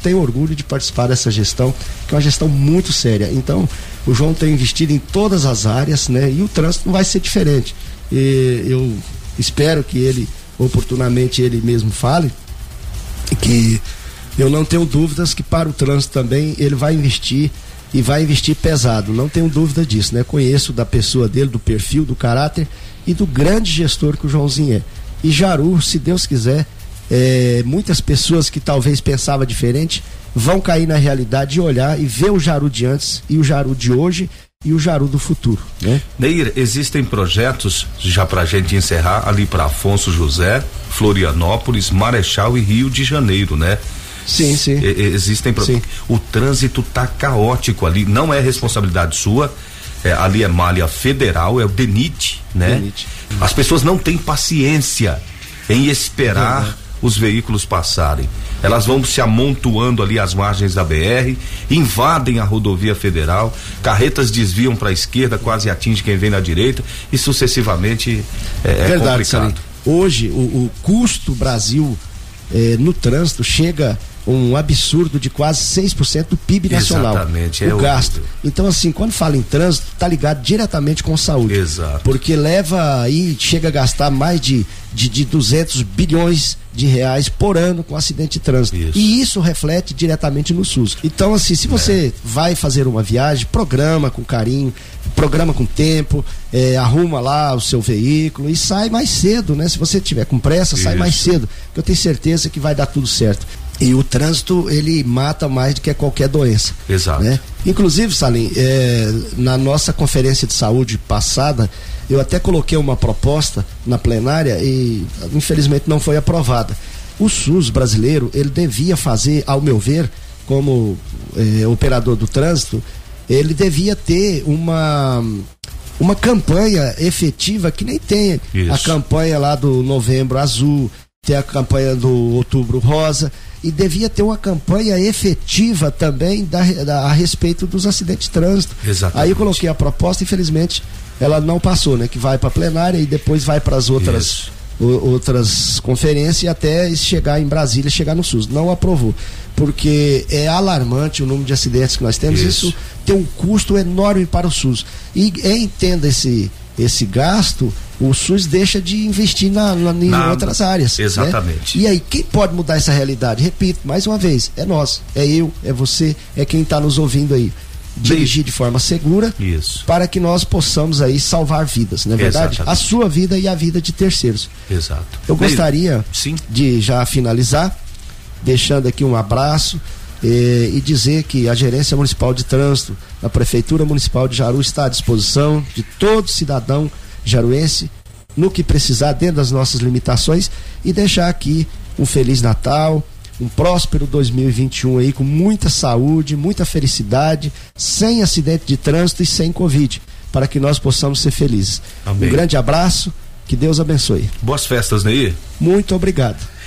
tenho orgulho de participar dessa gestão, que é uma gestão muito séria. Então, o João tem investido em todas as áreas, né? E o trânsito não vai ser diferente. Eu espero que ele, oportunamente, ele mesmo fale, que eu não tenho dúvidas que para o trânsito também ele vai investir, e vai investir pesado, não tenho dúvida disso, né? Conheço da pessoa dele, do perfil, do caráter e do grande gestor que o Joãozinho é. E Jaru, se Deus quiser, muitas pessoas que talvez pensavam diferente vão cair na realidade e olhar e ver o Jaru de antes e o Jaru de hoje e o Jaru do futuro, né? Neir, existem projetos, já pra gente encerrar, ali para Afonso José, Florianópolis, Marechal e Rio de Janeiro, né? Sim. Existem Sim. O trânsito tá caótico ali, não é responsabilidade sua, ali é malha federal, é o DENIT, né? DENIT. As pessoas não têm paciência em esperar os veículos passarem. Elas vão se amontoando ali às margens da BR, invadem a rodovia federal, carretas desviam para a esquerda, quase atingem quem vem na direita e sucessivamente é complicado. Salim. Hoje o custo Brasil no trânsito chega um absurdo de quase 6% do PIB nacional. Exatamente, o gasto. Então, assim, quando fala em trânsito, tá ligado diretamente com saúde. Exato. Porque leva aí, chega a gastar mais de 200 bilhões de reais por ano com acidente de trânsito. Isso. E isso reflete diretamente no SUS. Então, assim, se você vai fazer uma viagem, programa com carinho, programa com tempo, arruma lá o seu veículo e sai mais cedo, né? Se você tiver com pressa, sai mais cedo, que eu tenho certeza que vai dar tudo certo. E o trânsito, ele mata mais do que qualquer doença. Exato. Né? Inclusive, Salim, na nossa conferência de saúde passada, eu até coloquei uma proposta na plenária e infelizmente não foi aprovada. O SUS brasileiro, ele devia fazer, ao meu ver, como operador do trânsito, ele devia ter uma campanha efetiva que nem tem. Isso. A campanha lá do Novembro Azul, tem a campanha do Outubro Rosa, e devia ter uma campanha efetiva também a respeito dos acidentes de trânsito. Exatamente. Aí eu coloquei a proposta, infelizmente ela não passou, né? Que vai para a plenária e depois vai para as outras conferências e até chegar em Brasília, chegar no SUS. Não aprovou, porque é alarmante o número de acidentes que nós temos. Isso tem um custo enorme para o SUS. E entenda esse gasto, o SUS deixa de investir em outras áreas. Exatamente. Né? E aí, quem pode mudar essa realidade? Repito, mais uma vez, é nós, é eu, é você, é quem está nos ouvindo aí. Dirigir de forma segura, para que nós possamos aí salvar vidas, não é verdade? Exatamente. A sua vida e a vida de terceiros. Exato. Eu gostaria de já finalizar, deixando aqui um abraço e dizer que a Gerência Municipal de Trânsito da Prefeitura Municipal de Jaru está à disposição de todo cidadão jaruense no que precisar, dentro das nossas limitações, e deixar aqui um Feliz Natal, um próspero 2021 aí, com muita saúde, muita felicidade, sem acidente de trânsito e sem Covid, para que nós possamos ser felizes. Amém. Um grande abraço, que Deus abençoe. Boas festas, Neir. Muito obrigado.